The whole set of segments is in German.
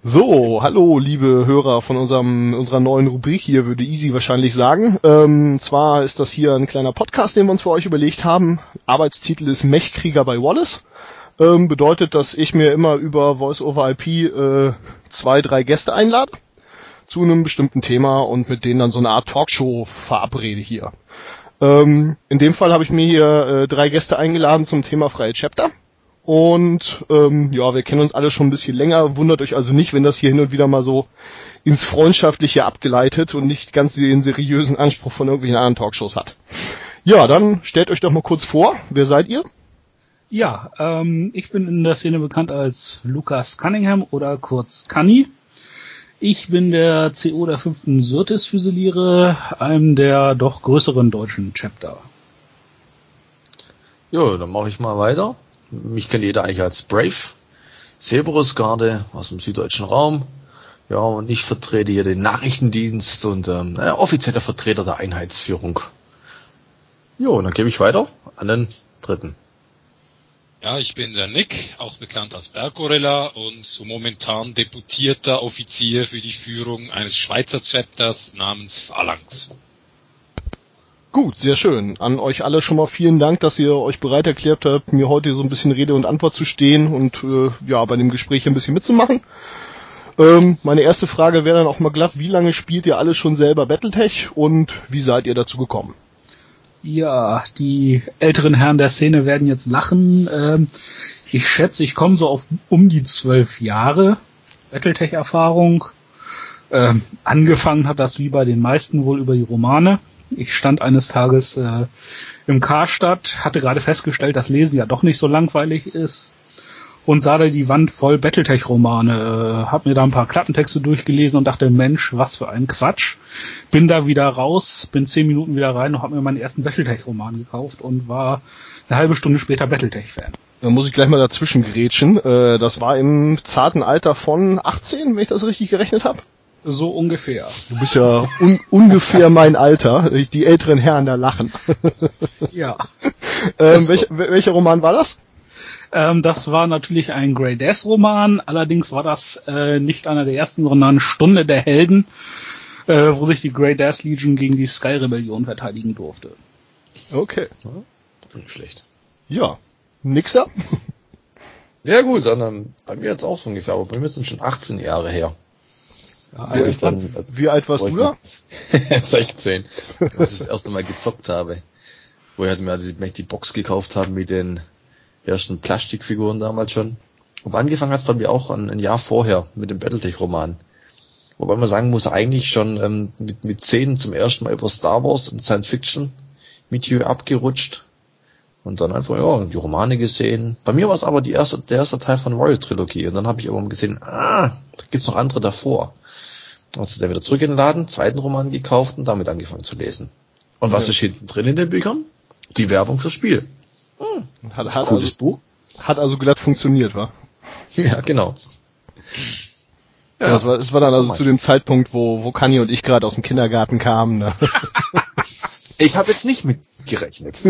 So, hallo liebe Hörer von unserer neuen Rubrik hier, würde Easy wahrscheinlich sagen. Zwar ist das hier ein kleiner Podcast, den wir uns für euch überlegt haben. Arbeitstitel ist Mechkrieger bei Wallace. Bedeutet, dass ich mir immer über Voice-over-IP 2-3 Gäste einlade zu einem bestimmten Thema und mit denen dann so eine Art Talkshow verabrede hier. In dem Fall habe ich mir hier 3 Gäste eingeladen zum Thema freie Chapter. Und wir kennen uns alle schon ein bisschen länger. Wundert euch also nicht, wenn das hier hin und wieder mal so ins Freundschaftliche abgeleitet und nicht ganz den seriösen Anspruch von irgendwelchen anderen Talkshows hat. Ja, dann stellt euch doch mal kurz vor. Wer seid ihr? Ja, ich bin in der Szene bekannt als Lukas Cunningham oder kurz Cunny. Ich bin der CO der 5. Syrtis-Füsiliere, einem der doch größeren deutschen Chapter. Jo, dann mache ich mal weiter. Mich kennt jeder eigentlich als Brave, Cerberus-Garde aus dem süddeutschen Raum. Ja, und ich vertrete hier den Nachrichtendienst und offizieller Vertreter der Einheitsführung. Jo, und dann gebe ich weiter an den Dritten. Ja, ich bin der Nick, auch bekannt als Berggorilla und so momentan deputierter Offizier für die Führung eines Schweizer Chapters namens Phalanx. Gut, sehr schön. An euch alle schon mal vielen Dank, dass ihr euch bereit erklärt habt, mir heute so ein bisschen Rede und Antwort zu stehen und bei dem Gespräch ein bisschen mitzumachen. Meine erste Frage wäre dann auch mal glatt, wie lange spielt ihr alle schon selber Battletech und wie seid ihr dazu gekommen? Ja, die älteren Herren der Szene werden jetzt lachen. Ich schätze, ich komme so auf um die 12 Jahre Battletech-Erfahrung. Angefangen hat das wie bei den meisten wohl über die Romane. Ich stand eines Tages im Karstadt, hatte gerade festgestellt, dass Lesen ja doch nicht so langweilig ist und sah da die Wand voll Battletech-Romane. Hab mir da ein paar Klappentexte durchgelesen und dachte, Mensch, was für ein Quatsch. Bin da wieder raus, bin 10 Minuten wieder rein und habe mir meinen ersten Battletech-Roman gekauft und war eine halbe Stunde später Battletech-Fan. Da muss ich gleich mal dazwischen grätschen. Das war im zarten Alter von 18, wenn ich das richtig gerechnet habe. So ungefähr. Du bist ja ungefähr mein Alter. Die älteren Herren da lachen. Ja. Welcher Roman war das? Das war natürlich ein Grey Death Roman. Allerdings war das nicht einer der ersten, sondern Stunde der Helden, wo sich die Grey Death Legion gegen die Sky Rebellion verteidigen durfte. Okay. Nicht schlecht. Ja. Nix da? Ja gut, dann bei mir jetzt auch so ungefähr, aber bei mir sind schon 18 Jahre her. Ja, wie alt warst du da? 16, als ich das erste Mal gezockt habe. Wo ich mir die Box gekauft habe mit den ersten Plastikfiguren damals schon. Aber angefangen hat es bei mir auch ein Jahr vorher mit dem Battletech-Roman. Wobei man sagen muss, eigentlich schon mit 10 zum ersten Mal über Star Wars und Science Fiction Milieu abgerutscht. Und dann einfach, die Romane gesehen. Bei mir war es aber der erste Teil von Warrior Trilogie. Und dann habe ich irgendwann gesehen, da gibt's noch andere davor. Also dann wieder zurück in den Laden, zweiten Roman gekauft und damit angefangen zu lesen. Und was ist hinten drin in den Büchern? Die Werbung fürs Spiel. Hat cooles Buch. Hat also glatt funktioniert, wa? Ja, genau. Ja, es war dann also zu dem Zeitpunkt, wo Kanye und ich gerade aus dem Kindergarten kamen. Ne? Ich habe jetzt nicht mitgerechnet.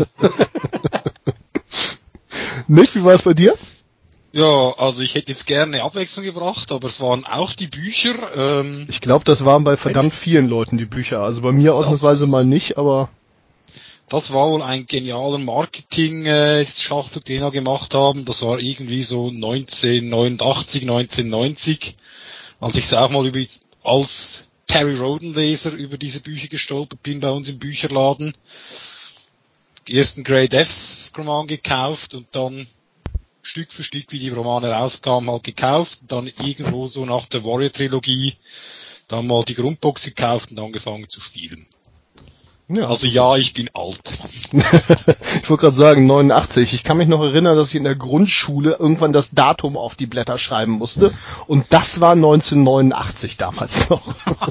Nicht? Wie war es bei dir? Ja, also ich hätte jetzt gerne Abwechslung gebracht, aber es waren auch die Bücher. Ich glaube, das waren bei verdammt vielen Leuten die Bücher. Also bei mir ausnahmsweise mal nicht, aber... Das war wohl ein genialer Marketing-Schachzug, den wir gemacht haben. Das war irgendwie so 1989, 1990, als ich so auch mal als Terry Roden-Leser über diese Bücher gestolpert bin bei uns im Bücherladen. Ersten Grey Death-Roman gekauft und dann Stück für Stück, wie die Romane rauskamen, halt gekauft. Und dann irgendwo so nach der Warrior-Trilogie dann mal die Grundbox gekauft und angefangen zu spielen. Ja. Also ja, ich bin alt. Ich wollte gerade sagen, 89. Ich kann mich noch erinnern, dass ich in der Grundschule irgendwann das Datum auf die Blätter schreiben musste. Und das war 1989 damals noch.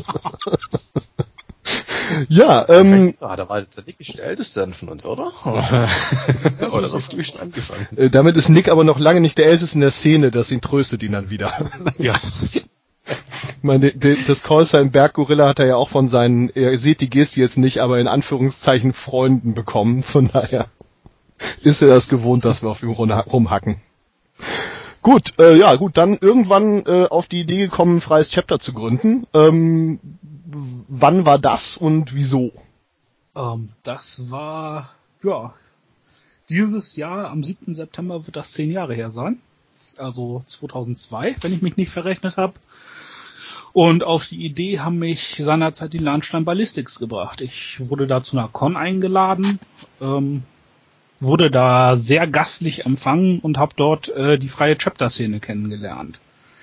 Ja, da war der Nick nicht der Älteste dann von uns, oder? Oder so früh schon angefangen. Damit ist Nick aber noch lange nicht der Älteste in der Szene, das ihn tröstet ihn dann wieder. Ja. Ich meine, das Callsign Berggorilla hat er ja auch von seinen, ihr seht die Geste jetzt nicht, aber in Anführungszeichen Freunden bekommen. Von daher ist er das gewohnt, dass wir auf ihm rumhacken. Gut, dann irgendwann auf die Idee gekommen, ein freies Chapter zu gründen. Wann war das und wieso? Das war, dieses Jahr, am 7. September wird das 10 Jahre her sein. Also 2002, wenn ich mich nicht verrechnet habe. Und auf die Idee haben mich seinerzeit die Lahnstein Ballistics gebracht. Ich wurde da zu einer Con eingeladen, wurde da sehr gastlich empfangen und habe dort die freie Chapter-Szene kennengelernt.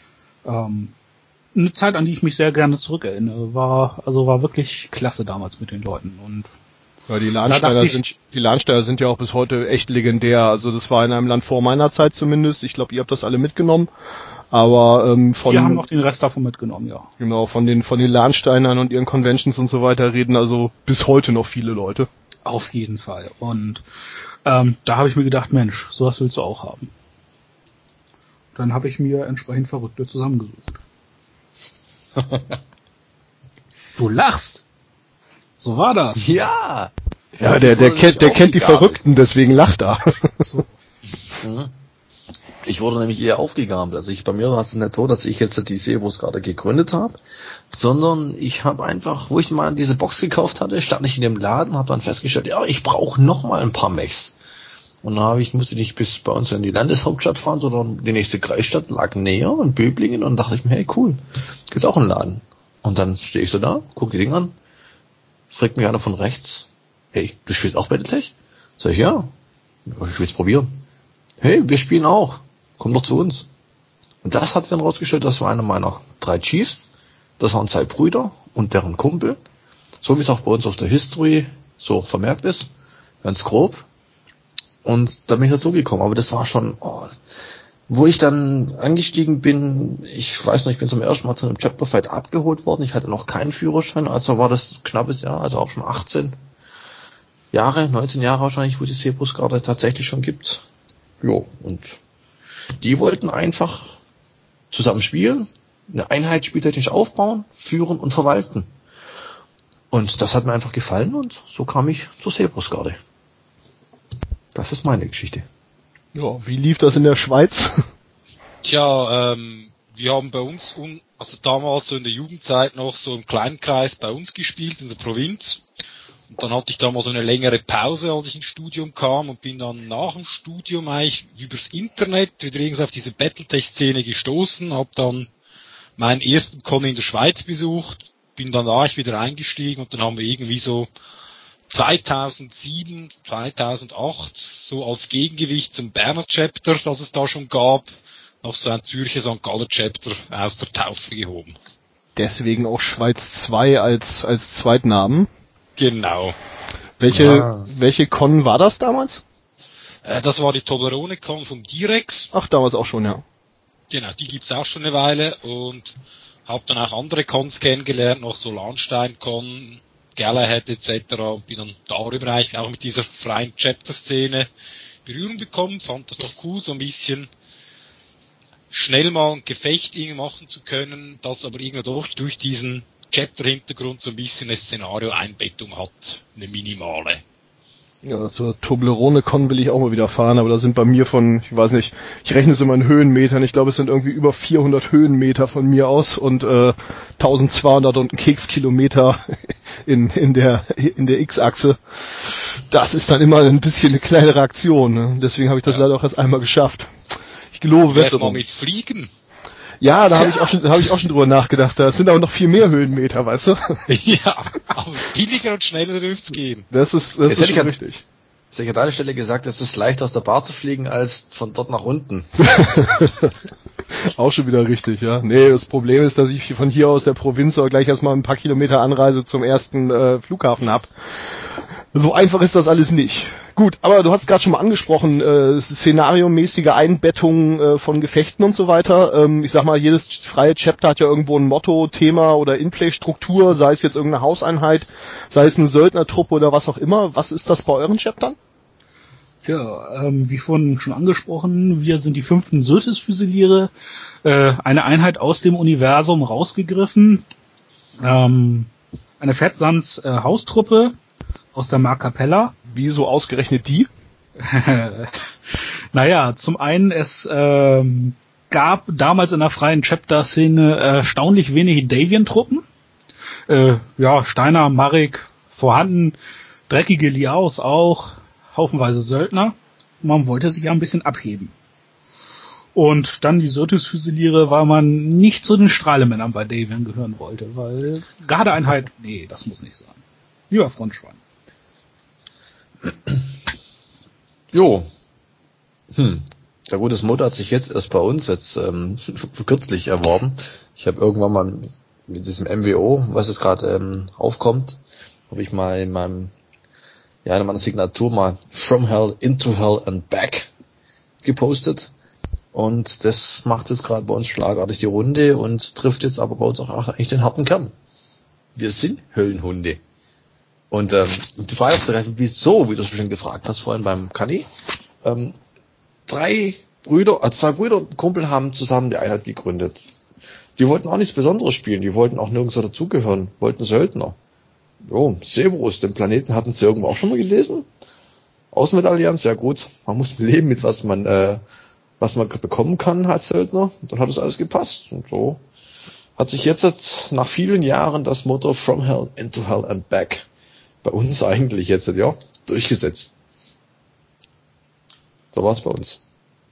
Eine Zeit, an die ich mich sehr gerne zurückerinnere. War wirklich klasse damals mit den Leuten. Und ja, die Lahnsteiner sind ja auch bis heute echt legendär. Also das war in einem Land vor meiner Zeit zumindest. Ich glaube, ihr habt das alle mitgenommen. Aber wir haben noch den Rest davon mitgenommen, ja. Genau, von den Lahnsteinern und ihren Conventions und so weiter reden also bis heute noch viele Leute. Auf jeden Fall. Und da habe ich mir gedacht, Mensch, sowas willst du auch haben. Dann habe ich mir entsprechend Verrückte zusammengesucht. Du lachst. So war das. Ja. Ja, der kennt die Verrückten, deswegen lacht er. So. Ich wurde nämlich eher aufgegabelt. Also bei mir war es nicht so, dass ich jetzt die Sebos gerade gegründet habe, sondern ich habe einfach, wo ich mal diese Box gekauft hatte, stand ich in dem Laden, habe dann festgestellt, ja, ich brauche noch mal ein paar Mechs. Und dann musste ich nicht bis bei uns in die Landeshauptstadt fahren, sondern die nächste Kreisstadt lag näher in Böblingen und dachte ich mir, hey cool, gibt's auch einen Laden. Und dann stehe ich so da, gucke die Dinge an, fragt mich einer von rechts, hey, du spielst auch Battletech? Sag ich, ja, ich will's probieren. Hey, wir spielen auch, komm doch zu uns. Und das hat sich dann rausgestellt, das war einer meiner 3 Chiefs, das waren 2 Brüder und deren Kumpel, so wie es auch bei uns auf der History so vermerkt ist, ganz grob. Und da bin ich dazu gekommen, aber das war schon, wo ich dann angestiegen bin, ich weiß noch, ich bin zum ersten Mal zu einem Chapterfight abgeholt worden, ich hatte noch keinen Führerschein, also war das ein knappes Jahr, also auch schon 19 Jahre wahrscheinlich, wo die Sebos gerade tatsächlich schon gibt. Jo, und die wollten einfach zusammen spielen, eine Einheit spieltechnisch aufbauen, führen und verwalten. Und das hat mir einfach gefallen und so kam ich zur Sebos gerade. Das ist meine Geschichte. Ja, wie lief das in der Schweiz? Tja, wir haben bei uns, also damals so in der Jugendzeit noch so im kleinen Kreis bei uns gespielt, in der Provinz. Und dann hatte ich da mal so eine längere Pause, als ich ins Studium kam und bin dann nach dem Studium eigentlich übers Internet wieder irgendwie auf diese Battletech-Szene gestoßen, habe dann meinen ersten Con in der Schweiz besucht, bin dann da wieder eingestiegen und dann haben wir irgendwie so 2007, 2008 so als Gegengewicht zum Berner Chapter, das es da schon gab, noch so ein Zürcher St. Galler Chapter aus der Taufe gehoben. Deswegen auch Schweiz 2 als Zweitnamen. Genau. Welche Con war das damals? Das war die Toblerone Con vom Direx. Ach, damals auch schon, ja. Genau, die gibt's auch schon eine Weile und habe dann auch andere Cons kennengelernt, noch so Lahnstein Con, Galahad etc. und bin dann darüber eigentlich auch mit dieser freien Chapter-Szene Berührung bekommen, fand das doch cool, so ein bisschen schnell mal ein Gefecht machen zu können, das aber irgendwie durch diesen Chapter-Hintergrund so ein bisschen eine Szenario-Einbettung hat, eine minimale. Ja, zur Toblerone-Con will ich auch mal wieder fahren, aber da sind bei mir ich weiß nicht, ich rechne es immer in Höhenmetern, ich glaube es sind irgendwie über 400 Höhenmeter von mir aus und 1200 und ein Kekskilometer in der X-Achse. Das ist dann immer ein bisschen eine kleinere Aktion, ne? Deswegen habe ich das leider auch erst einmal geschafft. Ich gelobe Besserung. Mal mit Fliegen? Ja, da habe ich auch schon drüber nachgedacht. Da sind aber noch viel mehr Höhenmeter, weißt du? Ja, aber billiger und schneller dürft's gehen. Das ist schon richtig. Ich hätte an deiner Stelle gesagt, es ist leichter aus der Bar zu fliegen, als von dort nach unten. Auch schon wieder richtig, ja. Nee, das Problem ist, dass ich von hier aus der Provinz auch gleich erstmal ein paar Kilometer Anreise zum ersten Flughafen hab. So einfach ist das alles nicht. Gut, aber du hast gerade schon mal angesprochen, szenariomäßige Einbettung von Gefechten und so weiter. Ich sag mal, jedes freie Chapter hat ja irgendwo ein Motto, Thema oder Inplay-Struktur, sei es jetzt irgendeine Hauseinheit, sei es eine Söldnertruppe oder was auch immer. Was ist das bei euren Chaptern? Ja, wie vorhin schon angesprochen, wir sind die 5. Syltis-Füsiliere, eine Einheit aus dem Universum rausgegriffen, eine Fettsans-Haustruppe aus der Mark Capella. Wieso ausgerechnet die? Naja, zum einen, es gab damals in der freien Chapter-Szene erstaunlich wenig Davian-Truppen. Steiner, Marek vorhanden, dreckige Liaos auch, haufenweise Söldner. Man wollte sich ja ein bisschen abheben. Und dann die Syrtis-Füsiliere, weil man nicht zu den Strahlemännern bei Davian gehören wollte, weil Gardeeinheit, nee, das muss nicht sein. Lieber Frontschwein. Jo. Der gute Motto hat sich jetzt erst bei uns kürzlich erworben. Ich habe irgendwann mal mit diesem MWO, was jetzt gerade aufkommt, habe ich mal in meiner Signatur mal From Hell into Hell and Back gepostet. Und das macht jetzt gerade bei uns schlagartig die Runde und trifft jetzt aber bei uns auch eigentlich den harten Kern. Wir sind Höllenhunde. Und die Frage aufzugreifen, wieso, wie du schon gefragt hast vorhin beim Kani, zwei Brüder und Kumpel haben zusammen die Einheit gegründet. Die wollten auch nichts Besonderes spielen, die wollten auch nirgendwo dazugehören, wollten Söldner. Jo, Cerberus, den Planeten hatten sie irgendwo auch schon mal gelesen. Außenweltallianz, ja gut, man muss leben mit was man bekommen kann als Söldner. Und dann hat es alles gepasst. Und so hat sich jetzt nach vielen Jahren das Motto From Hell into Hell and Back bei uns eigentlich jetzt, ja, durchgesetzt. So war's bei uns.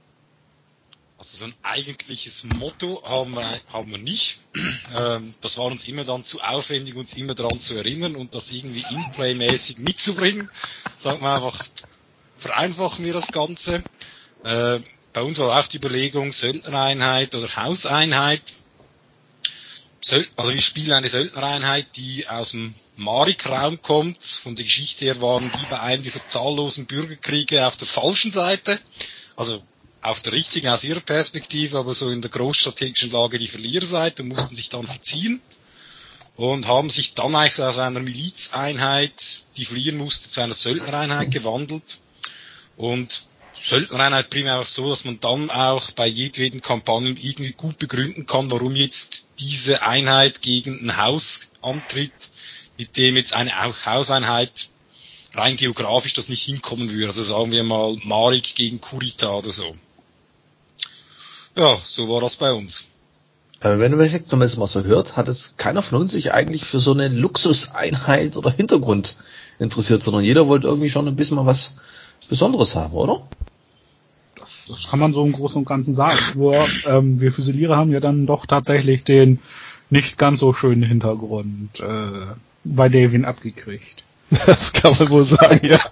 Also so ein eigentliches Motto haben wir nicht. Das war uns immer dann zu aufwendig, uns immer daran zu erinnern und das irgendwie in-play-mäßig mitzubringen. Sagen wir einfach, vereinfachen wir das Ganze. Bei uns war auch die Überlegung, Söldnereinheit oder Hauseinheit. Also wir spielen eine Söldnereinheit, die aus dem Marik-Raum kommt. Von der Geschichte her waren die bei einem dieser zahllosen Bürgerkriege auf der falschen Seite. Also auf der richtigen aus ihrer Perspektive, aber so in der großstrategischen Lage die Verliererseite und mussten sich dann verziehen. Und haben sich dann eigentlich aus einer Milizeinheit, die fliehen musste, zu einer Söldnereinheit gewandelt. Und Söldnereinheit primär auch so, dass man dann auch bei jedweden Kampagnen irgendwie gut begründen kann, warum jetzt diese Einheit gegen ein Haus antritt, mit dem jetzt eine Hauseinheit rein geografisch das nicht hinkommen würde. Also sagen wir mal Marik gegen Kurita oder so. Ja, so war das bei uns. Wenn man es mal so hört, hat es keiner von uns sich eigentlich für so eine Luxuseinheit oder Hintergrund interessiert, sondern jeder wollte irgendwie schon ein bisschen mal was Besonderes haben, oder? Das kann man so im Großen und Ganzen sagen. Nur wir Füsiliere haben ja dann doch tatsächlich den nicht ganz so schönen Hintergrund bei Davian abgekriegt. Das kann man wohl sagen, ja.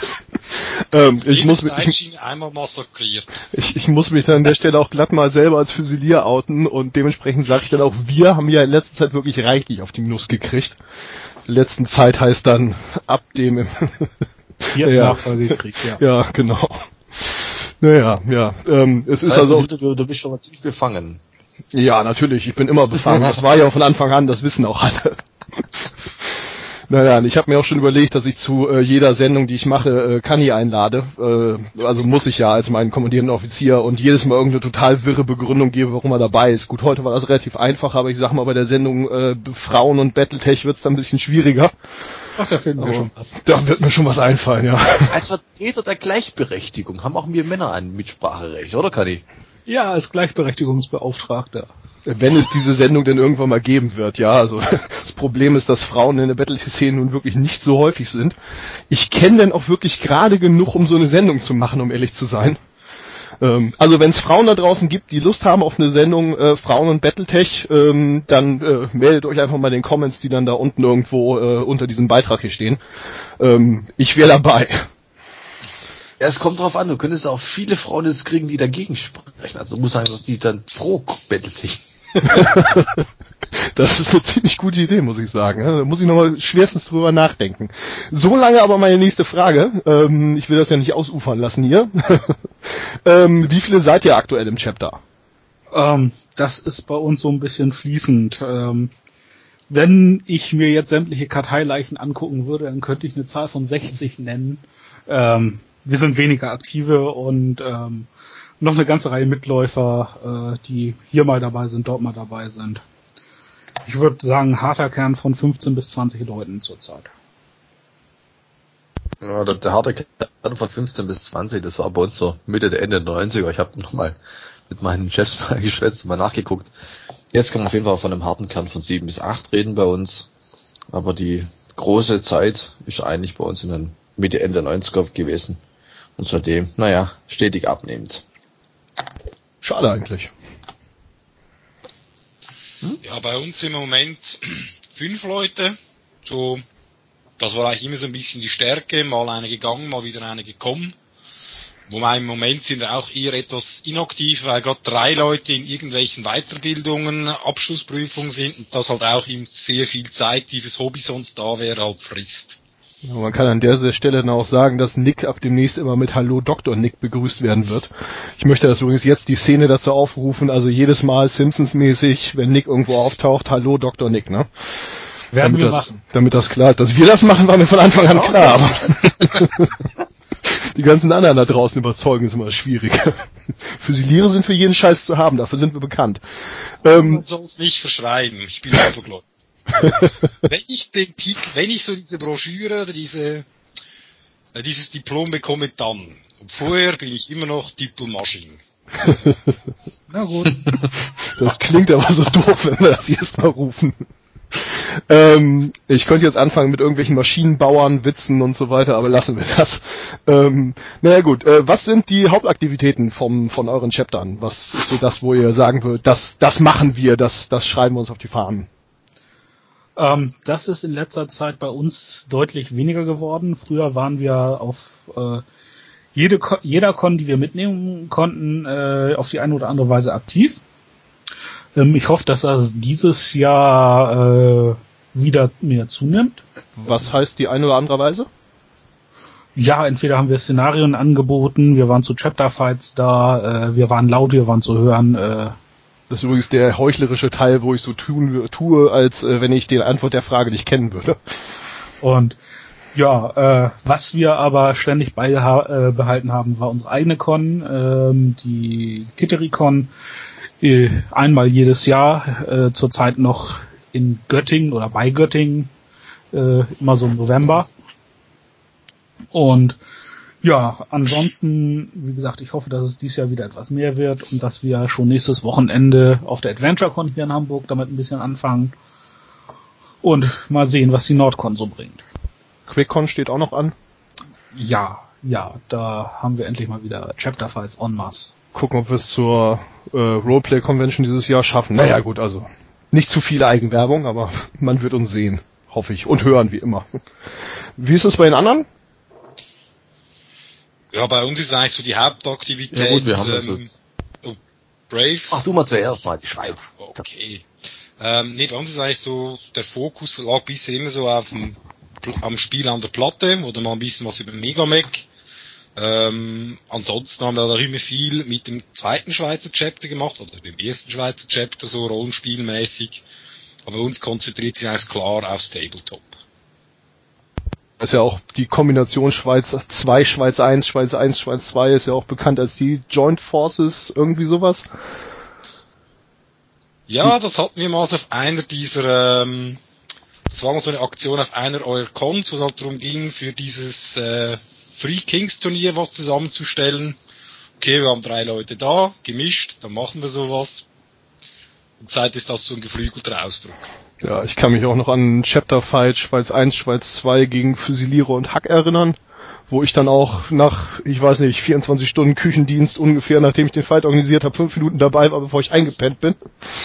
Ich muss einmal massakriert. Ich muss mich dann an der Stelle auch glatt mal selber als Füsilier outen und dementsprechend sage ich dann auch, wir haben ja in letzter Zeit wirklich reichlich auf die Nuss gekriegt. In letzter Zeit heißt dann ab dem vierten Nachfolgekrieg, ja. Ja, genau. Naja, ja. Es ist also du bist schon mal ziemlich befangen. Ja, natürlich, ich bin immer befangen. Das war ja von Anfang an, das wissen auch alle. Naja, ich habe mir auch schon überlegt, dass ich zu jeder Sendung, die ich mache, Kani einlade. Also muss ich ja als meinen kommandierenden Offizier und jedes Mal irgendeine total wirre Begründung gebe, warum er dabei ist. Gut, heute war das relativ einfach, aber ich sag mal, bei der Sendung Frauen und Battletech wird's dann ein bisschen schwieriger. Ach, da finden wir schon was. Da wird mir schon was einfallen, ja. Als Vertreter der Gleichberechtigung haben auch wir Männer ein Mitspracherecht, oder Kani? Ja, als Gleichberechtigungsbeauftragter. Wenn es diese Sendung denn irgendwann mal geben wird, ja. Also das Problem ist, dass Frauen in der Battle-Szene nun wirklich nicht so häufig sind. Ich kenne denn auch wirklich gerade genug, um so eine Sendung zu machen, um ehrlich zu sein. Also wenn es Frauen da draußen gibt, die Lust haben auf eine Sendung Frauen und Battletech, dann meldet euch einfach mal in den Comments, die dann da unten irgendwo unter diesem Beitrag hier stehen. Ich wäre dabei. Ja, es kommt drauf an, du könntest auch viele Frauen jetzt kriegen, die dagegen sprechen. Also du musst sagen, die dann pro Battletech. Das ist eine ziemlich gute Idee, muss ich sagen. Da muss ich nochmal schwerstens drüber nachdenken. So lange aber meine nächste Frage. Ich will das ja nicht ausufern lassen hier. Wie viele seid ihr aktuell im Chapter? Das ist bei uns so ein bisschen fließend. Wenn ich mir jetzt sämtliche Karteileichen angucken würde, dann könnte ich eine Zahl von 60 nennen. Wir sind weniger aktive und noch eine ganze Reihe Mitläufer, die hier mal dabei sind, dort mal dabei sind. Ich würde sagen, harter Kern von 15 bis 20 Leuten zurzeit. Ja, der harte Kern von 15 bis 20, das war bei uns so Mitte der Ende der 90er. Ich habe nochmal mit meinen Chefs mal geschwätzt, mal nachgeguckt. Jetzt kann man auf jeden Fall von einem harten Kern von 7 bis 8 reden bei uns. Aber die große Zeit ist eigentlich bei uns in den Mitte, Ende 90er gewesen. Und seitdem, stetig abnehmend. Schade eigentlich. Ja, bei uns im Moment 5 Leute. So, das war eigentlich immer so ein bisschen die Stärke. Mal eine gegangen, mal wieder eine gekommen. Wobei im Moment sind wir auch eher etwas inaktiv, weil gerade 3 Leute in irgendwelchen Weiterbildungen, Abschlussprüfungen sind und das halt auch ihm sehr viel Zeit, die fürs Hobby sonst da wäre, halt frisst. Ja, man kann an der Stelle dann auch sagen, dass Nick ab demnächst immer mit Hallo Dr. Nick begrüßt werden wird. Ich möchte das übrigens jetzt die Szene dazu aufrufen, also jedes Mal Simpsons-mäßig, wenn Nick irgendwo auftaucht, Hallo Dr. Nick, ne? Werden wir machen. Damit das klar ist. Dass wir das machen, war mir von Anfang an klar. Aber die ganzen anderen da draußen überzeugen ist immer schwierig. Füsiliere sind für jeden Scheiß zu haben, dafür sind wir bekannt. Man soll es nicht verschreien, ich bin Autogläubig. Wenn ich so diese Broschüre oder dieses Diplom bekomme, dann. Und vorher bin ich immer noch Diplom-Masching. Na gut. Das klingt aber so doof, wenn wir das jetzt mal rufen. Ich könnte jetzt anfangen mit irgendwelchen Maschinenbauern, Witzen und so weiter, aber lassen wir das. Naja gut, was sind die Hauptaktivitäten von euren Chaptern? Was ist so das, wo ihr sagen würdet, das machen wir, das schreiben wir uns auf die Fahnen? Das ist in letzter Zeit bei uns deutlich weniger geworden. Früher waren wir auf jeder Con, die wir mitnehmen konnten, auf die eine oder andere Weise aktiv. Ich hoffe, dass das dieses Jahr wieder mehr zunimmt. Was heißt die eine oder andere Weise? Ja, entweder haben wir Szenarien angeboten, wir waren zu Chapterfights da, wir waren laut, wir waren zu hören. Das ist übrigens der heuchlerische Teil, wo ich so tue, als wenn ich die Antwort der Frage nicht kennen würde. Und ja, was wir aber ständig behalten haben, war unsere eigene Con, die Kittery-Con. Einmal jedes Jahr, zurzeit noch in Göttingen oder bei Göttingen, immer so im November. Und ja, ansonsten, wie gesagt, ich hoffe, dass es dieses Jahr wieder etwas mehr wird und dass wir schon nächstes Wochenende auf der AdventureCon hier in Hamburg damit ein bisschen anfangen und mal sehen, was die Nordcon so bringt. QuakeCon steht auch noch an? Ja, da haben wir endlich mal wieder Chapterfights en masse. Gucken, ob wir es zur Roleplay-Convention dieses Jahr schaffen. Naja gut, also nicht zu viel Eigenwerbung, aber man wird uns sehen, hoffe ich. Und hören, wie immer. Wie ist es bei den anderen? Ja, bei uns ist eigentlich so die Hauptaktivität. Ja gut, wir haben Brave. Ach, du mal zuerst mal, die Schweib. Okay. Bei uns ist eigentlich so, der Fokus lag bisher immer so am Spiel an der Platte oder mal ein bisschen was über Megamech. Ansonsten haben wir da immer viel mit dem zweiten Schweizer Chapter gemacht oder dem ersten Schweizer Chapter, so rollenspielmäßig. Aber bei uns konzentriert sich eigentlich klar aufs Tabletop. Das ist ja auch die Kombination Schweiz 2, Schweiz 1, Schweiz 1, Schweiz 2 ist ja auch bekannt als die Joint Forces, irgendwie sowas. Ja, das hatten wir mal so auf einer dieser, das war mal so eine Aktion auf einer eurer Cons, wo es halt darum ging, für dieses Free Kings Turnier was zusammenzustellen. Okay, wir haben 3 Leute da, gemischt, dann machen wir sowas. Und Zeit ist das so ein geflügelter Ausdruck. Ja, ich kann mich auch noch an Chapter Fight Schweiz 1, Schweiz 2 gegen Füsiliere und Hack erinnern, wo ich dann auch nach, 24 Stunden Küchendienst ungefähr, nachdem ich den Fight organisiert habe, 5 Minuten dabei war, bevor ich eingepennt bin.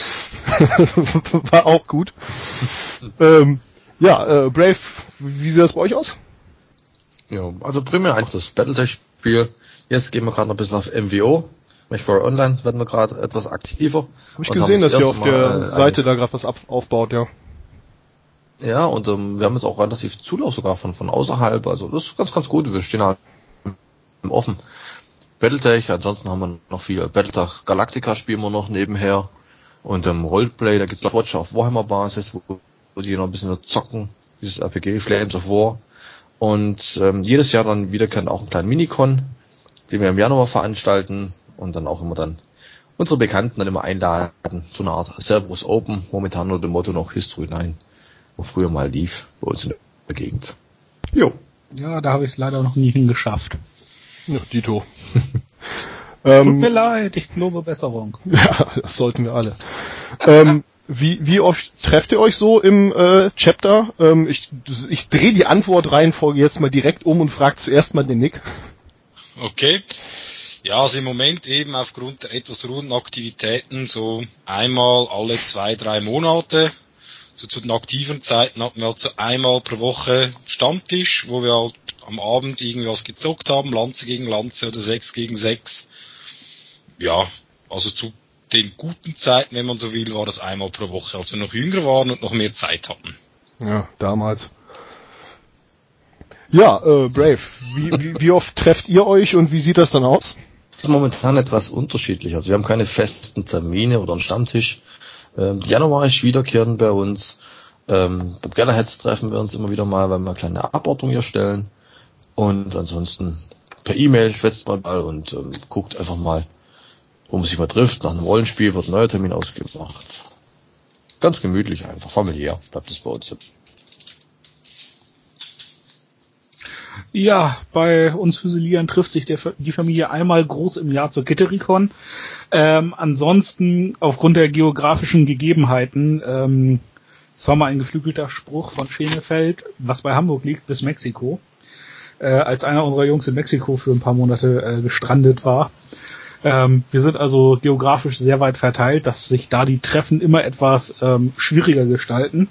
War auch gut. Brave, wie sieht das bei euch aus? Ja, also primär einfach das Battletech-Spiel. Jetzt gehen wir gerade noch ein bisschen auf MWO. MechWarrior Online werden wir gerade etwas aktiver. Habe ich gesehen, dass ihr auf der Seite da gerade was aufbaut, ja. Ja, und wir haben jetzt auch relativ Zulauf sogar von außerhalb. Also das ist ganz gut. Wir stehen halt offen. Battletech, ansonsten haben wir noch viel Battletech Galactica spielen wir noch nebenher. Und Roleplay, da gibt's noch Watch auf Warhammer Basis, wo die noch ein bisschen zocken. Dieses RPG, Flames of War. Und jedes Jahr dann wiederkehrend auch einen kleinen Minicon, den wir im Januar veranstalten. Und dann auch immer dann unsere Bekannten dann immer einladen zu einer Art Cerberus Open, momentan unter dem Motto noch History 9, wo früher mal lief, bei uns in der Gegend. Jo. Ja, da habe ich es leider noch nie hingeschafft. Ja, Dito. Tut mir leid, ich gelobe Besserung. Ja, das sollten wir alle. Wie oft trefft ihr euch so im Chapter? Ich drehe die Antwortreihenfolge jetzt mal direkt um und frage zuerst mal den Nick. Okay. Ja, also im Moment eben aufgrund der etwas ruhenden Aktivitäten so einmal alle 2-3 Monate. So zu den aktiven Zeiten hatten wir halt so einmal pro Woche Stammtisch, wo wir halt am Abend irgendwas gezockt haben, Lanze gegen Lanze oder 6 gegen 6. Ja, also zu den guten Zeiten, wenn man so will, war das einmal pro Woche, als wir noch jünger waren und noch mehr Zeit hatten. Ja, damals. Ja, Brave, wie oft trefft ihr euch und wie sieht das dann aus? Das ist momentan etwas unterschiedlich. Also wir haben keine festen Termine oder einen Stammtisch. Die Januar ist wiederkehrend bei uns. Beim Galahheads treffen wir uns immer wieder mal, weil wir eine kleine Abordnung erstellen. Und ansonsten per E-Mail schwätzt man mal und guckt einfach mal, wo man sich mal trifft. Nach einem Rollenspiel wird ein neuer Termin ausgemacht. Ganz gemütlich, einfach familiär bleibt es bei uns. Ja, bei uns Füsilieren trifft sich die Familie einmal groß im Jahr zur Kittericon. Ansonsten, aufgrund der geografischen Gegebenheiten, das war mal ein geflügelter Spruch von Schenefeld, was bei Hamburg liegt, bis Mexiko. Als einer unserer Jungs in Mexiko für ein paar Monate gestrandet war. Wir sind also geografisch sehr weit verteilt, dass sich da die Treffen immer etwas schwieriger gestalten.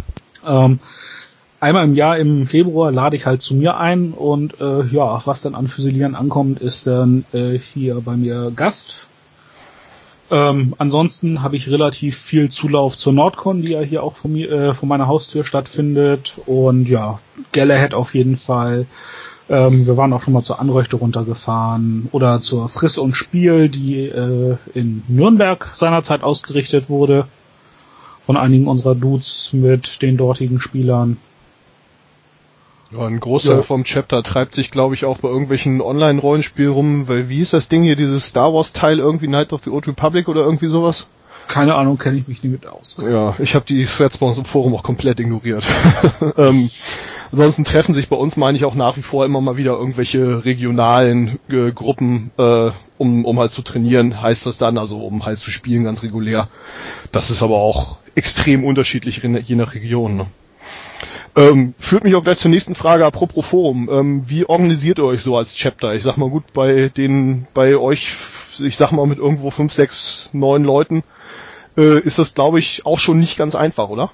Einmal im Jahr im Februar lade ich halt zu mir ein und ja, was dann an Füsilieren ankommt, ist dann hier bei mir Gast. Ansonsten habe ich relativ viel Zulauf zur Nordcon, die ja hier auch von meiner Haustür stattfindet. Und ja, Galahhead auf jeden Fall. Wir waren auch schon mal zur Anröchte runtergefahren oder zur Friss und Spiel, die in Nürnberg seinerzeit ausgerichtet wurde von einigen unserer Dudes mit den dortigen Spielern. Ja, ein Großteil vom Chapter treibt sich, glaube ich, auch bei irgendwelchen Online-Rollenspielen rum, weil wie ist das Ding hier, dieses Star Wars-Teil, irgendwie Knights of the Old Republic oder irgendwie sowas? Keine Ahnung, kenne ich mich nicht mit aus. Ja, ich habe die Threads bei uns im Forum auch komplett ignoriert. Ansonsten treffen sich bei uns, meine ich, auch nach wie vor immer mal wieder irgendwelche regionalen Gruppen, um halt zu trainieren, heißt das dann, also um halt zu spielen, ganz regulär. Das ist aber auch extrem unterschiedlich je nach Region, ne? Führt mich auch gleich zur nächsten Frage, apropos Forum. Wie organisiert ihr euch so als Chapter? Ich sag mal gut, bei euch, ich sag mal mit irgendwo 5, 6, 9 Leuten, ist das, glaube ich, auch schon nicht ganz einfach, oder?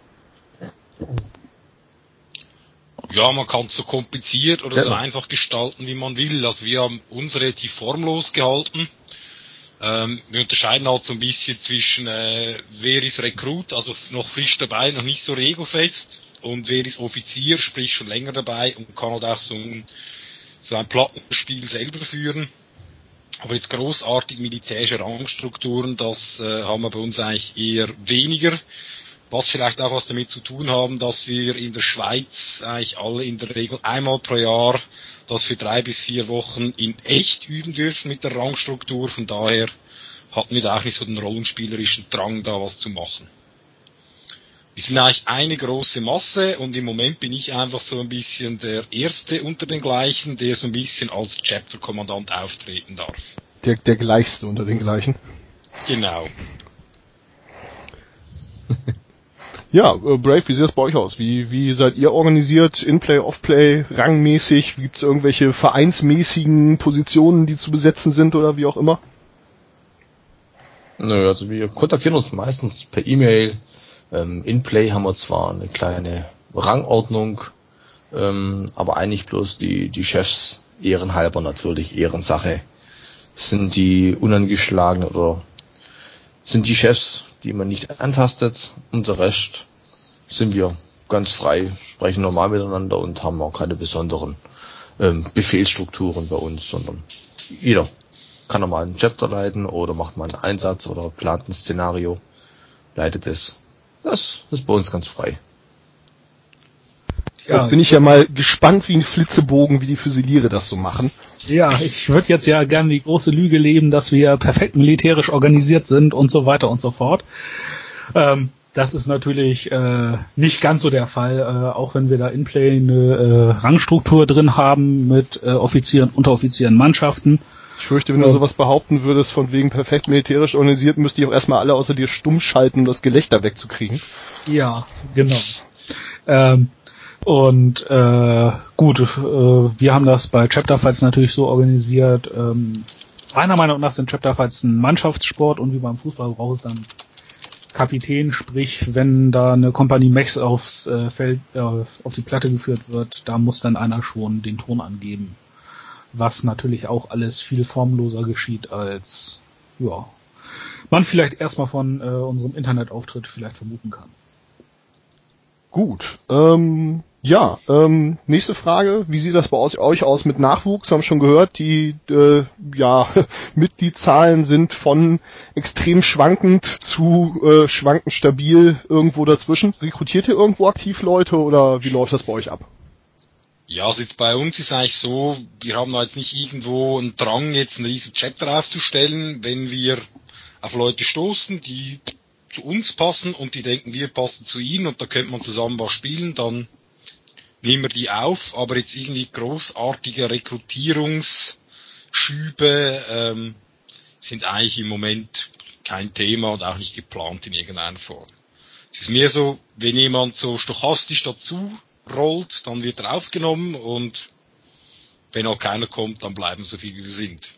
Ja, man kann es so kompliziert oder so einfach gestalten, wie man will. Also wir haben uns relativ formlos gehalten. Wir unterscheiden halt so ein bisschen zwischen wer ist Rekrut, also noch frisch dabei, noch nicht so regofest, und wer ist Offizier, sprich schon länger dabei und kann halt auch so ein Plattenspiel selber führen. Aber jetzt großartig militärische Rangstrukturen, das haben wir bei uns eigentlich eher weniger. Was vielleicht auch was damit zu tun haben, dass wir in der Schweiz eigentlich alle in der Regel einmal pro Jahr das für 3 bis 4 Wochen in echt üben dürfen mit der Rangstruktur. Von daher hatten wir da auch nicht so den rollenspielerischen Drang, da was zu machen. Wir sind eigentlich eine große Masse und im Moment bin ich einfach so ein bisschen der Erste unter den Gleichen, der so ein bisschen als Chapter-Kommandant auftreten darf. Der Gleichste unter den Gleichen. Genau. Ja, Brave, wie sieht das bei euch aus? Wie seid ihr organisiert? In-Play, Off-Play, rangmäßig? Gibt es irgendwelche vereinsmäßigen Positionen, die zu besetzen sind oder wie auch immer? Nö, also wir kontaktieren uns meistens per E-Mail. In-Play haben wir zwar eine kleine Rangordnung, aber eigentlich bloß die Chefs ehrenhalber natürlich, Ehrensache. Sind die unangeschlagenen oder sind die Chefs, die man nicht antastet, und der Rest sind wir ganz frei, sprechen normal miteinander und haben auch keine besonderen Befehlsstrukturen bei uns, sondern jeder kann normal einen Chapter leiten oder macht mal einen Einsatz oder plant ein Szenario, leitet es. Das ist bei uns ganz frei. Ja, jetzt bin ich ja mal gespannt wie ein Flitzebogen, wie die Füsiliere das so machen. Ja, ich würde jetzt ja gerne die große Lüge leben, dass wir perfekt militärisch organisiert sind und so weiter und so fort. Das ist natürlich nicht ganz so der Fall, auch wenn wir da in-Play eine Rangstruktur drin haben mit Offizieren, Unteroffizieren, Mannschaften. Ich Ich fürchte, wenn du sowas behaupten würdest, von wegen perfekt militärisch organisiert, müsste ich auch erstmal alle außer dir stumm schalten, um das Gelächter wegzukriegen. Ja, genau. Gut, wir haben das bei Chapterfights natürlich so organisiert. Meiner Meinung nach sind Chapterfights ein Mannschaftssport und wie beim Fußball braucht es dann Kapitän, sprich, wenn da eine Kompanie Mechs aufs Feld, auf die Platte geführt wird, da muss dann einer schon den Ton angeben. Was natürlich auch alles viel formloser geschieht, als man vielleicht erstmal von unserem Internetauftritt vielleicht vermuten kann. Gut. Nächste Frage. Wie sieht das bei euch aus mit Nachwuchs? Wir haben schon gehört, die Mitgliedszahlen sind von extrem schwankend zu schwankend stabil irgendwo dazwischen. Rekrutiert ihr irgendwo aktiv Leute oder wie läuft das bei euch ab? Ja, also jetzt bei uns ist eigentlich so, wir haben da jetzt nicht irgendwo einen Drang, jetzt einen riesen Chapter aufzustellen. Wenn wir auf Leute stoßen, die zu uns passen und die denken, wir passen zu ihnen und da könnte man zusammen was spielen, dann nehmen wir die auf. Aber jetzt irgendwie großartige Rekrutierungsschübe sind eigentlich im Moment kein Thema und auch nicht geplant in irgendeiner Form. Es ist mehr so, wenn jemand so stochastisch dazu rollt, dann wird er aufgenommen und wenn auch keiner kommt, dann bleiben so viel wie wir sind.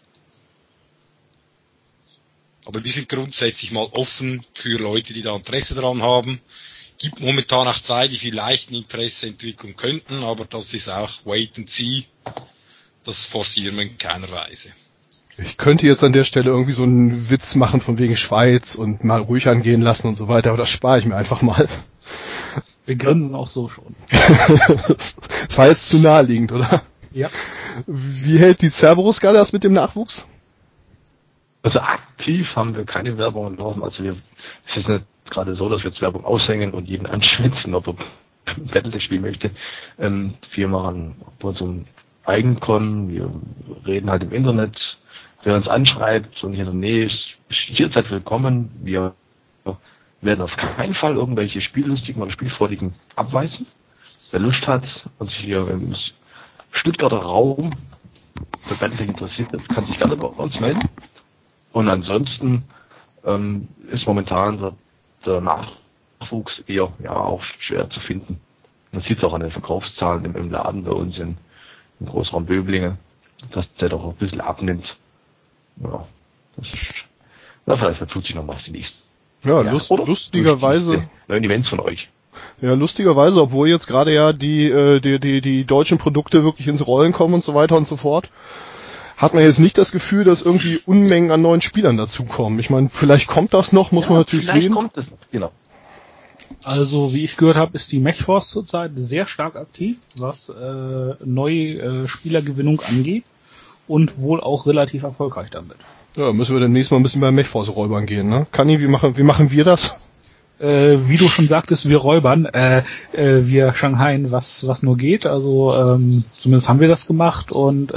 Aber wir sind grundsätzlich mal offen für Leute, die da Interesse daran haben. Gibt momentan auch zwei, die vielleicht ein Interesse entwickeln könnten, aber das ist auch wait and see. Das forcieren wir in keiner Weise. Ich könnte jetzt an der Stelle irgendwie so einen Witz machen von wegen Schweiz und mal ruhig angehen lassen und so weiter, aber das spare ich mir einfach mal. Wir grinsen auch so schon. Das war jetzt zu naheliegend, oder? Ja. Wie hält die Cerberus gerade das mit dem Nachwuchs? Also aktiv haben wir keine Werbung laufen. Also es ist nicht gerade so, dass wir jetzt Werbung aushängen und jeden anschwitzen, ob er Battletech spielen möchte. Wir machen bei unserem Eigencon, wir reden halt im Internet, wer uns anschreibt und hier in der Nähe ist, jederzeit willkommen. Wir werden auf keinen Fall irgendwelche Spiellustigen oder Spielfreudigen abweisen. Wer Lust hat und sich hier im Stuttgarter Raum für Battletech interessiert, kann sich gerne bei uns melden. Und ansonsten ist momentan der Nachwuchs eher auch schwer zu finden. Man sieht es auch an den Verkaufszahlen im Laden bei uns im Großraum Böblingen, dass der doch ein bisschen abnimmt. Ja, vielleicht tut sich noch was die nächsten. Ja, lustigerweise. Neuen Events von euch. Ja, lustigerweise, obwohl jetzt gerade ja die deutschen Produkte wirklich ins Rollen kommen und so weiter und so fort, hat man jetzt nicht das Gefühl, dass irgendwie Unmengen an neuen Spielern dazukommen. Ich meine, vielleicht kommt das noch, muss man natürlich sehen. Kommt es noch, genau. Also, wie ich gehört habe, ist die Mechforce zurzeit sehr stark aktiv, was neue Spielergewinnung angeht und wohl auch relativ erfolgreich damit. Ja, müssen wir demnächst mal ein bisschen bei Mechforce räubern gehen, ne? Kanni, wie machen wir das? Wie du schon sagtest, wir räubern, wir Shanghaien, was nur geht. Also zumindest haben wir das gemacht und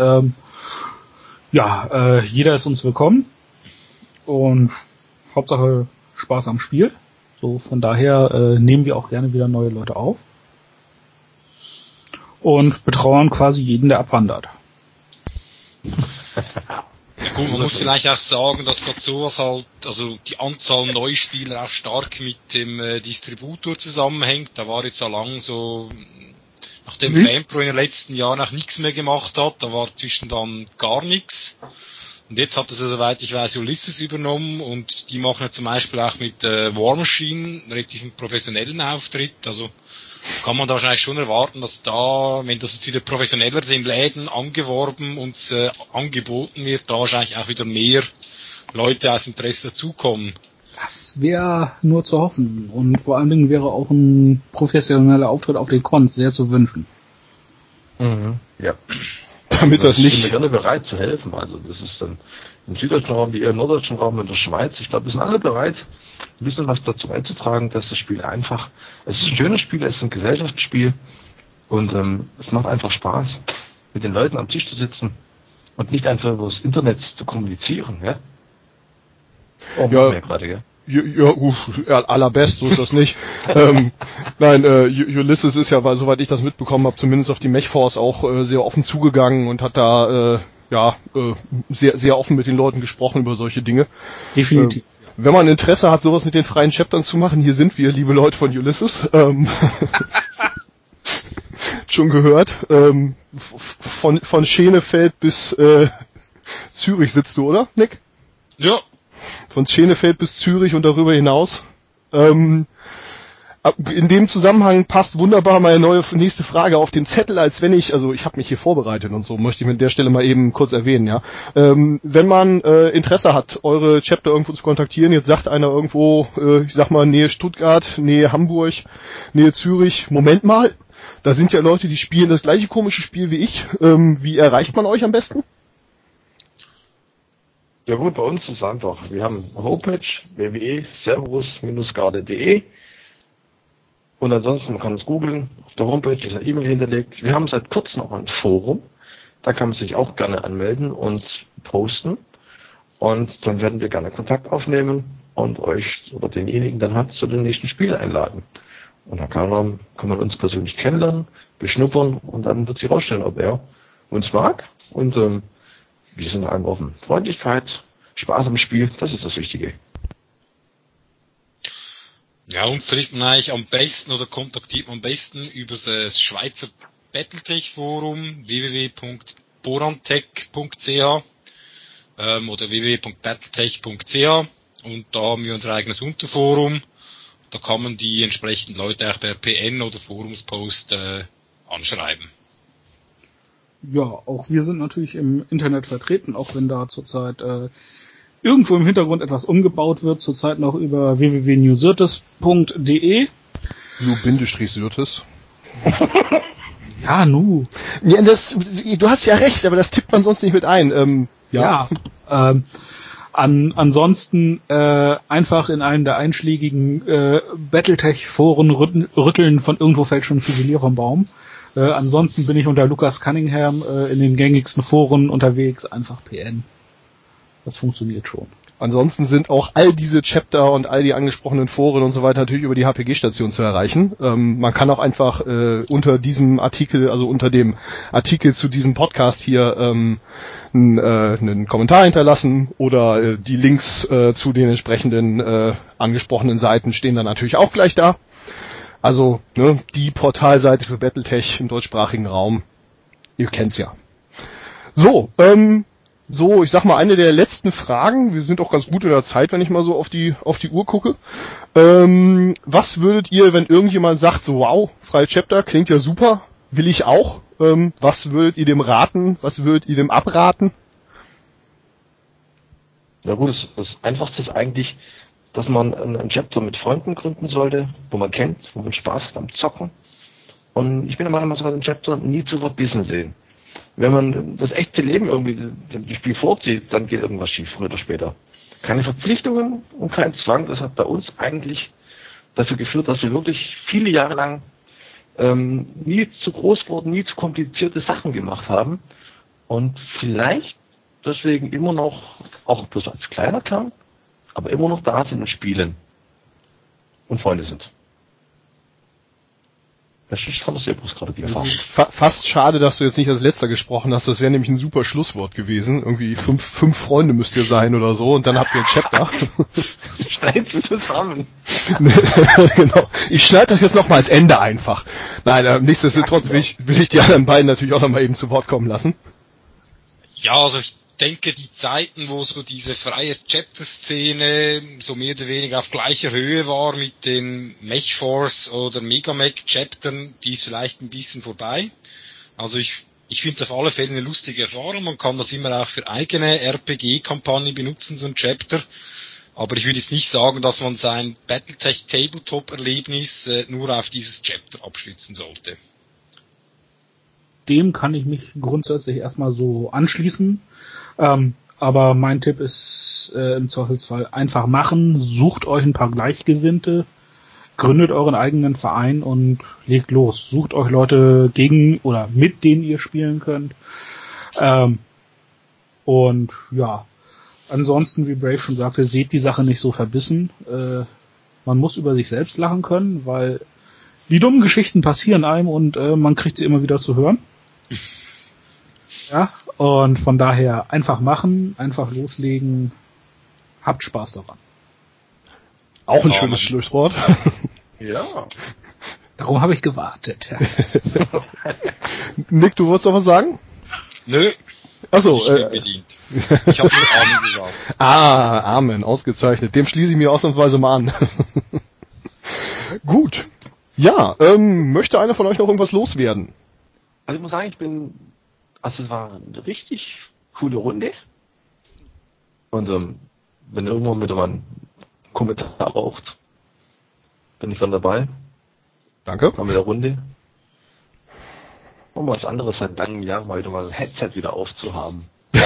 jeder ist uns willkommen und Hauptsache Spaß am Spiel. So von daher nehmen wir auch gerne wieder neue Leute auf und betrauern quasi jeden, der abwandert. Ja gut, man muss vielleicht auch sagen, dass gerade sowas halt, also die Anzahl Neuspieler auch stark mit dem Distributor zusammenhängt. Da war jetzt ja lang so, nachdem Fanpro in den letzten Jahren auch nichts mehr gemacht hat, da war zwischen dann gar nichts. Und jetzt hat es, soweit ich weiß, Ulysses übernommen und die machen ja zum Beispiel auch mit War Machine einen relativ professionellen Auftritt. Also kann man da wahrscheinlich schon erwarten, dass da, wenn das jetzt wieder professioneller den Läden angeworben und angeboten wird, da wahrscheinlich auch wieder mehr Leute aus Interesse dazukommen. Das wäre nur zu hoffen und vor allen Dingen wäre auch ein professioneller Auftritt auf den Cons sehr zu wünschen. Mhm. Ja. Damit das nicht... Ich bin gerne bereit zu helfen. Also das ist dann im süddeutschen Raum, wie im norddeutschen Raum, in der Schweiz. Ich glaube, wir sind alle bereit, ein bisschen was dazu beizutragen, dass das Spiel einfach... Es ist ein schönes Spiel, es ist ein Gesellschaftsspiel und es macht einfach Spaß, mit den Leuten am Tisch zu sitzen und nicht einfach über das Internet zu kommunizieren, ja? Oh, ja, gerade, gell? Allerbest, so ist das nicht. Ulysses ist ja, soweit ich das mitbekommen habe, zumindest auf die Mechforce auch sehr offen zugegangen und hat da sehr, sehr offen mit den Leuten gesprochen über solche Dinge. Definitiv. Wenn man Interesse hat, sowas mit den freien Chaptern zu machen, hier sind wir, liebe Leute von Ulysses. Schon gehört. Von Schenefeld bis Zürich sitzt du, oder, Nick? Ja. Von Schenefeld bis Zürich und darüber hinaus. In dem Zusammenhang passt wunderbar meine nächste Frage auf den Zettel, als wenn ich habe mich hier vorbereitet und so, möchte ich mit der Stelle mal eben kurz erwähnen, ja. Wenn man Interesse hat, eure Chapter irgendwo zu kontaktieren, jetzt sagt einer irgendwo, ich sag mal Nähe Stuttgart, Nähe Hamburg, Nähe Zürich, Moment mal, da sind ja Leute, die spielen das gleiche komische Spiel wie ich. Wie erreicht man euch am besten? Ja gut, bei uns ist es einfach. Wir haben eine Homepage www.servus-garde.de und ansonsten man kann es googeln. Auf der Homepage ist eine E-Mail hinterlegt. Wir haben seit kurzem auch ein Forum. Da kann man sich auch gerne anmelden und posten. Und dann werden wir gerne Kontakt aufnehmen und euch oder denjenigen dann halt zu den nächsten Spielen einladen. Und da kann man uns persönlich kennenlernen, beschnuppern und dann wird sich rausstellen, ob er uns mag. Und wir sind einem offen. Freundlichkeit, Spaß am Spiel, das ist das Wichtige. Ja, uns trifft man eigentlich am besten oder kontaktiert man am besten über das Schweizer Battletech-Forum www.borantech.ch oder www.battletech.ch und da haben wir unser eigenes Unterforum. Da kann man die entsprechenden Leute auch per PN oder Forumspost anschreiben. Ja, auch wir sind natürlich im Internet vertreten, auch wenn da zurzeit irgendwo im Hintergrund etwas umgebaut wird, zurzeit noch über www.newsirtes.de. Nu-Syrtes. Ja, nu. Ja, du hast ja recht, aber das tippt man sonst nicht mit ein. Ansonsten einfach in einen der einschlägigen Battletech-Foren rütteln, von irgendwo fällt schon ein Fusilier vom Baum. Ansonsten bin ich unter Lucas Cunningham in den gängigsten Foren unterwegs, einfach PN. Das funktioniert schon. Ansonsten sind auch all diese Chapter und all die angesprochenen Foren und so weiter natürlich über die HPG-Station zu erreichen. Man kann auch einfach unter diesem Artikel, also unter dem Artikel zu diesem Podcast hier einen Kommentar hinterlassen oder die Links zu den entsprechenden angesprochenen Seiten stehen dann natürlich auch gleich da. Also die Portalseite für Battletech im deutschsprachigen Raum, ihr kennt's ja. So, ich sag mal, eine der letzten Fragen, wir sind auch ganz gut in der Zeit, wenn ich mal so auf die Uhr gucke. Was würdet ihr, wenn irgendjemand sagt, so wow, freie Chapter, klingt ja super, will ich auch, was würdet ihr dem raten, was würdet ihr dem abraten? Ja gut, das Einfachste ist eigentlich, dass man ein Chapter mit Freunden gründen sollte, wo man kennt, wo man Spaß hat am Zocken. Und ich bin der Meinung, man soll ein Chapter nie zu verbissen sehen. Wenn man das echte Leben irgendwie das Spiel vorzieht, dann geht irgendwas schief, früher oder später. Keine Verpflichtungen und kein Zwang, das hat bei uns eigentlich dafür geführt, dass wir wirklich viele Jahre lang nie zu groß wurden, nie zu komplizierte Sachen gemacht haben und vielleicht deswegen immer noch, auch bloß als kleiner Clan, aber immer noch da sind und spielen und Freunde sind. Das ist von der Sebus gerade die Erfahrung. Fast schade, dass du jetzt nicht als letzter gesprochen hast. Das wäre nämlich ein super Schlusswort gewesen. Irgendwie fünf Freunde müsst ihr sein oder so und dann habt ihr ein Chapter. Schneid's zusammen. Genau. Ich schneide das jetzt nochmal als Ende einfach. Nein, nichtsdestotrotz will ich die anderen beiden natürlich auch nochmal eben zu Wort kommen lassen. Ja, also ich denke, die Zeiten, wo so diese freie Chapter-Szene so mehr oder weniger auf gleicher Höhe war mit den Mechforce oder Megamech-Chaptern, die ist vielleicht ein bisschen vorbei. Also ich finde es auf alle Fälle eine lustige Erfahrung. Man kann das immer auch für eigene RPG-Kampagnen benutzen, so ein Chapter. Aber ich würde jetzt nicht sagen, dass man sein Battletech-Tabletop-Erlebnis nur auf dieses Chapter abstützen sollte. Dem kann ich mich grundsätzlich erstmal so anschließen. Aber mein Tipp ist im Zweifelsfall einfach machen, sucht euch ein paar Gleichgesinnte, gründet euren eigenen Verein und legt los. Sucht euch Leute gegen oder mit denen ihr spielen könnt. Und ja, ansonsten, wie Brave schon sagte, seht die Sache nicht so verbissen. Man muss über sich selbst lachen können, weil die dummen Geschichten passieren einem und man kriegt sie immer wieder zu hören. Ja, Und von daher einfach machen, einfach loslegen, habt Spaß daran. Auch ein schönes Schlusswort. Ja. Darum habe ich gewartet. Ja. Nick, du wolltest noch was sagen? Nö. Achso, Ich bin bedient. Ich habe nur Amen gesagt. Amen, ausgezeichnet. Dem schließe ich mir ausnahmsweise mal an. Gut. Ja, möchte einer von euch noch irgendwas loswerden? Also ich muss sagen, es war eine richtig coole Runde. Und wenn irgendwo mit einem Kommentar raucht, bin ich dann dabei. Danke. Mal mit der Runde. Und was anderes seit langen Jahren mal wieder mal ein Headset wieder aufzuhaben.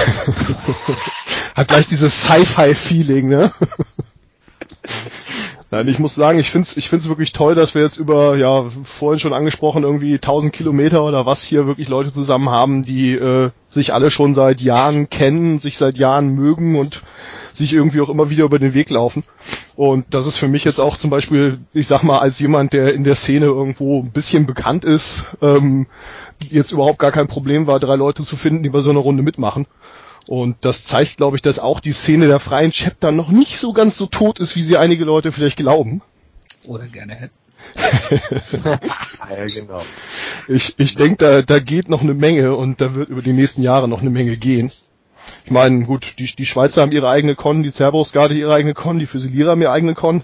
Hat gleich dieses Sci-Fi-Feeling, ne? Nein, ich muss sagen, ich find's wirklich toll, dass wir jetzt über, ja, vorhin schon angesprochen, irgendwie 1000 Kilometer oder was hier wirklich Leute zusammen haben, die sich alle schon seit Jahren kennen, sich seit Jahren mögen und sich irgendwie auch immer wieder über den Weg laufen. Und das ist für mich jetzt auch zum Beispiel, ich sag mal, als jemand, der in der Szene irgendwo ein bisschen bekannt ist, jetzt überhaupt gar kein Problem war, 3 Leute zu finden, die bei so einer Runde mitmachen. Und das zeigt, glaube ich, dass auch die Szene der freien Chapter noch nicht so ganz so tot ist, wie sie einige Leute vielleicht glauben. Oder gerne hätten. Ja, genau. Ich denke, da geht noch eine Menge und da wird über die nächsten Jahre noch eine Menge gehen. Ich meine, gut, die Schweizer haben ihre eigene Con, die Cerberus-Garde ihre eigene Con, die Füsilierer haben ihre eigene Con.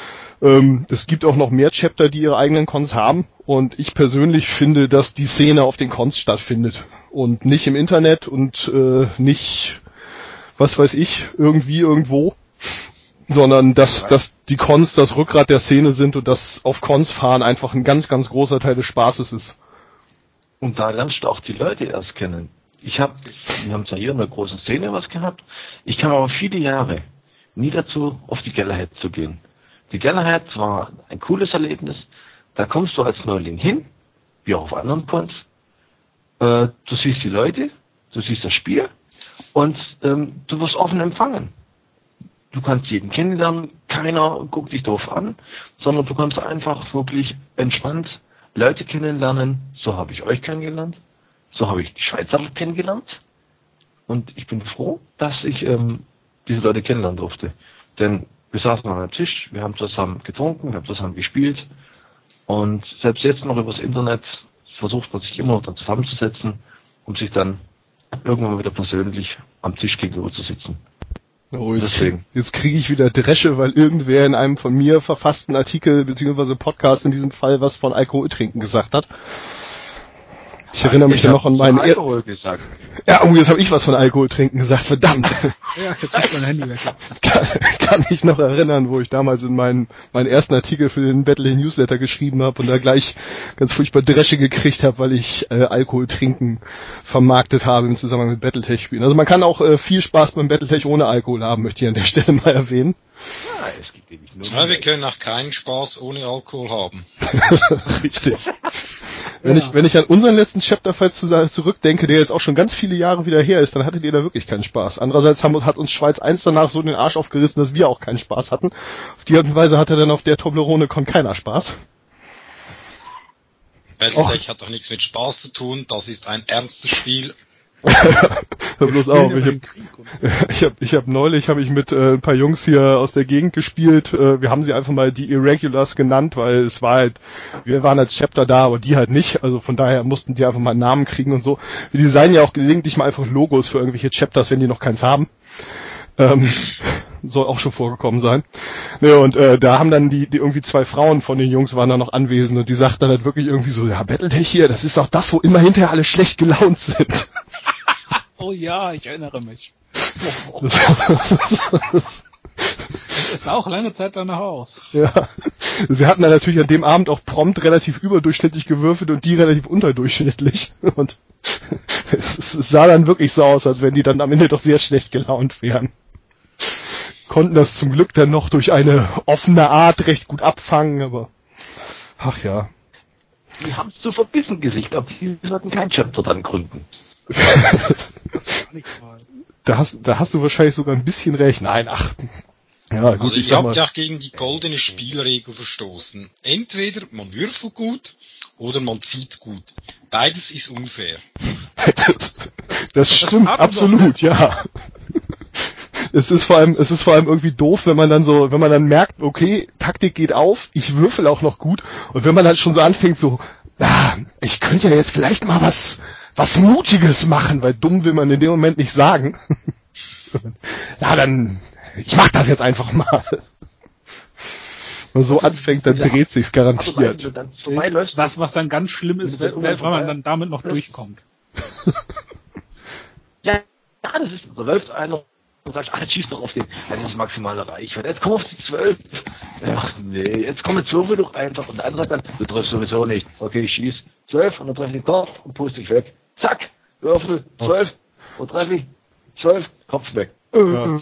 Es gibt auch noch mehr Chapter, die ihre eigenen Cons haben. Und ich persönlich finde, dass die Szene auf den Cons stattfindet. Und nicht im Internet und nicht, was weiß ich, irgendwie irgendwo. Sondern dass die Cons das Rückgrat der Szene sind und dass auf Cons fahren einfach ein ganz, ganz großer Teil des Spaßes ist. Und da lernst du auch die Leute erst kennen. Wir haben zwar hier in der großen Szene was gehabt, ich kam aber viele Jahre nie dazu, auf die Galahad zu gehen. Die Galahad war ein cooles Erlebnis, da kommst du als Neuling hin, wie auch auf anderen Cons, du siehst die Leute, du siehst das Spiel und du wirst offen empfangen. Du kannst jeden kennenlernen, keiner guckt dich doof an, sondern du kannst einfach wirklich entspannt Leute kennenlernen. So habe ich euch kennengelernt, so habe ich die Schweizer kennengelernt und ich bin froh, dass ich diese Leute kennenlernen durfte. Denn wir saßen an einem Tisch, wir haben zusammen getrunken, wir haben zusammen gespielt und selbst jetzt noch übers Internet versucht man sich immer noch dann zusammenzusetzen, um sich dann irgendwann wieder persönlich am Tisch gegenüber zu sitzen. Oh, jetzt kriege ich wieder Dresche, weil irgendwer in einem von mir verfassten Artikel bzw. Podcast in diesem Fall was von Alkohol trinken gesagt hat. Ich erinnere mich ja noch an meinen Alkohol gesagt. Ja, jetzt habe ich was von Alkohol trinken gesagt, verdammt. Ja, jetzt ist mein Handy weg. Kann mich noch erinnern, wo ich damals in meinen ersten Artikel für den Battle Newsletter geschrieben habe und da gleich ganz furchtbar Dresche gekriegt habe, weil ich Alkohol trinken vermarktet habe im Zusammenhang mit Battletech Spielen. Also man kann auch viel Spaß beim Battletech ohne Alkohol haben, möchte ich an der Stelle mal erwähnen. Ja, es gibt nämlich nur Ja, wir können auch keinen Spaß ohne Alkohol haben. Richtig. Wenn ich an unseren letzten Chapter-Fight zurückdenke, der jetzt auch schon ganz viele Jahre wieder her ist, dann hattet ihr da wirklich keinen Spaß. Andererseits hat uns Schweiz 1 danach so den Arsch aufgerissen, dass wir auch keinen Spaß hatten. Auf die Art und Weise hatte dann auf der Toblerone-Con keiner Spaß. Battletech hat doch nichts mit Spaß zu tun, das ist ein ernstes Spiel. Hör bloß auf. Ich hab neulich mit ein paar Jungs hier aus der Gegend gespielt. Wir haben sie einfach mal die Irregulars genannt, weil es war halt, wir waren als Chapter da, aber die halt nicht. Also von daher mussten die einfach mal einen Namen kriegen und so. Wir designen ja auch gelegentlich mal einfach Logos für irgendwelche Chapters, wenn die noch keins haben. Soll auch schon vorgekommen sein. Ne, und da haben dann die irgendwie 2 Frauen von den Jungs waren da noch anwesend und die sagten dann halt wirklich irgendwie so, ja, Battletech hier, das ist doch das, wo immer hinterher alle schlecht gelaunt sind. Oh ja, ich erinnere mich. Das sah auch lange Zeit danach aus. Ja. Wir hatten dann natürlich an dem Abend auch prompt relativ überdurchschnittlich gewürfelt und die relativ unterdurchschnittlich. Und es sah dann wirklich so aus, als wenn die dann am Ende doch sehr schlecht gelaunt wären. Konnten das zum Glück dann noch durch eine offene Art recht gut abfangen, aber ach ja. Die haben es zu verbissen Gesicht, aber die sollten kein Chapter dann gründen. Das kann ich mal. Da hast du wahrscheinlich sogar ein bisschen recht. Nein, ach. Ja, gut, also ihr habt ja auch gegen die goldene Spielregel verstoßen. Entweder man würfelt gut oder man zieht gut. Beides ist unfair. Das stimmt, absolut, ja. Es ist vor allem irgendwie doof, wenn man dann merkt, okay, Taktik geht auf, ich würfel auch noch gut, und wenn man dann schon so anfängt, so, ich könnte ja jetzt vielleicht mal was Mutiges machen, weil dumm will man in dem Moment nicht sagen. Dann, ich mach das jetzt einfach mal. Wenn man so anfängt, dann dreht sich's garantiert. Was dann ganz schlimm ist, wenn man dann damit noch durchkommt. Ja, das ist, so läuft einer und sagt, schieß doch auf den, das ist maximale Reichweite, jetzt komm auf die 12. Ach nee, jetzt komm jetzt würfel doch einfach. Und der andere sagt dann, du triffst sowieso nicht. Okay, ich schieß 12 und dann treffe ich den Kopf und puste dich weg. Zack, Würfel, 12, und treffe ich 12, Kopf weg. Ja,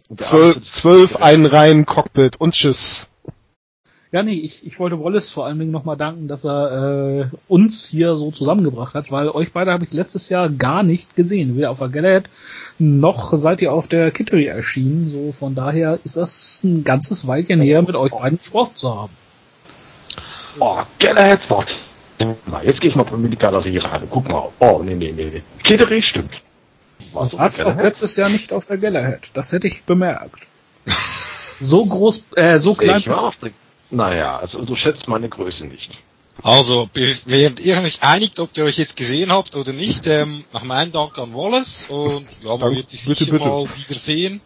12 einen rein Cockpit und tschüss. Ja, nee, ich wollte Wallace vor allen Dingen nochmal danken, dass er uns hier so zusammengebracht hat, weil euch beide habe ich letztes Jahr gar nicht gesehen. Weder auf der Galahad noch seid ihr auf der Kittery erschienen. So, von daher ist das ein ganzes Weilchen her, mit euch beiden gesprochen zu haben. Oh, Galahad Sport. Jetzt gehe ich mal mit die Galerie rein. Guck mal. Oh, nee. Kittery stimmt. Du warst auch letztes Jahr nicht auf der Galahad. Das hätte ich bemerkt. So groß, so klein. Naja, also unterschätzt meine Größe nicht. Also, während ihr euch einigt, ob ihr euch jetzt gesehen habt oder nicht, nach meinem Dank an Wallace und ja, man wird sich sicher mal wiedersehen.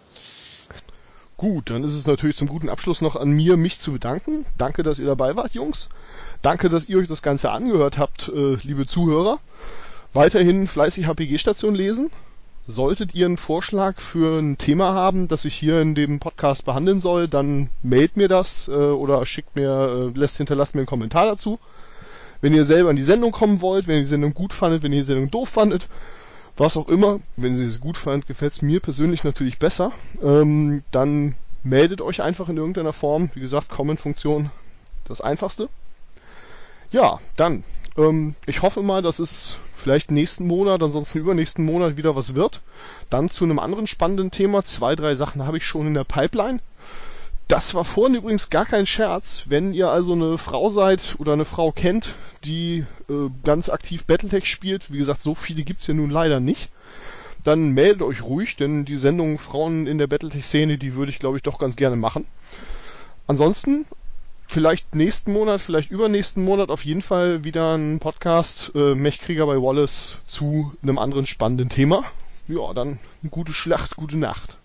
Gut, dann ist es natürlich zum guten Abschluss noch an mir, mich zu bedanken. Danke, dass ihr dabei wart, Jungs. Danke, dass ihr euch das Ganze angehört habt, liebe Zuhörer. Weiterhin fleißig HPG-Station lesen. Solltet ihr einen Vorschlag für ein Thema haben, das ich hier in dem Podcast behandeln soll, dann mailt mir das oder hinterlasst mir einen Kommentar dazu. Wenn ihr selber in die Sendung kommen wollt, wenn ihr die Sendung gut fandet, wenn ihr die Sendung doof fandet, was auch immer, wenn ihr sie gut fandet, gefällt es mir persönlich natürlich besser, dann meldet euch einfach in irgendeiner Form. Wie gesagt, Comment-Funktion, das Einfachste. Ja, dann, ich hoffe mal, dass es vielleicht nächsten Monat, ansonsten übernächsten Monat wieder was wird. Dann zu einem anderen spannenden Thema. 2-3 Sachen habe ich schon in der Pipeline. Das war vorhin übrigens gar kein Scherz. Wenn ihr also eine Frau seid oder eine Frau kennt, die ganz aktiv Battletech spielt, wie gesagt, so viele gibt's ja nun leider nicht, dann meldet euch ruhig, denn die Sendung Frauen in der Battletech-Szene, die würde ich, glaube ich, doch ganz gerne machen. Ansonsten vielleicht nächsten Monat, vielleicht übernächsten Monat auf jeden Fall wieder ein Podcast Mechkrieger bei Wallace zu einem anderen spannenden Thema. Ja, dann eine gute Schlacht, gute Nacht.